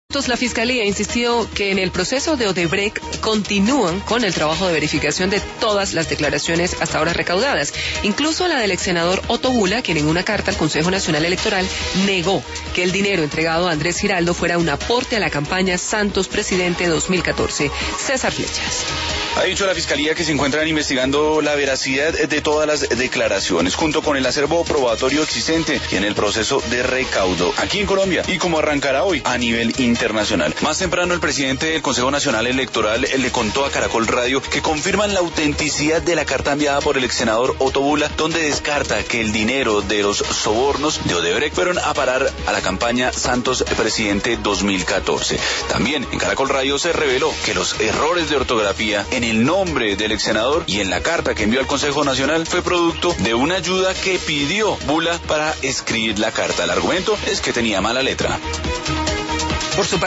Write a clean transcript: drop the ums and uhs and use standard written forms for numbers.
La Fiscalía insistió que en el proceso de Odebrecht continúan con el trabajo de verificación de todas las declaraciones hasta ahora recaudadas, incluso la del ex senador Otto Bula, quien en una carta al Consejo Nacional Electoral negó que el dinero entregado a Andrés Giraldo fuera un aporte a la campaña Santos Presidente 2014. César Flechas. Ha dicho la Fiscalía que se encuentran investigando la veracidad de todas las declaraciones, junto con el acervo probatorio existente y en el proceso de recaudo aquí en Colombia, y como arrancará hoy a nivel internacional. Más temprano, el presidente del Consejo Nacional Electoral le contó a Caracol Radio que confirman la autenticidad de la carta enviada por el ex senador Otto Bula, donde descarta que el dinero de los sobornos de Odebrecht fueron a parar a la campaña Santos Presidente 2014. También en Caracol Radio se reveló que los errores de ortografía en el nombre del ex senador y en la carta que envió al Consejo Nacional fue producto de una ayuda que pidió Bula para escribir la carta. El argumento es que tenía mala letra. Por su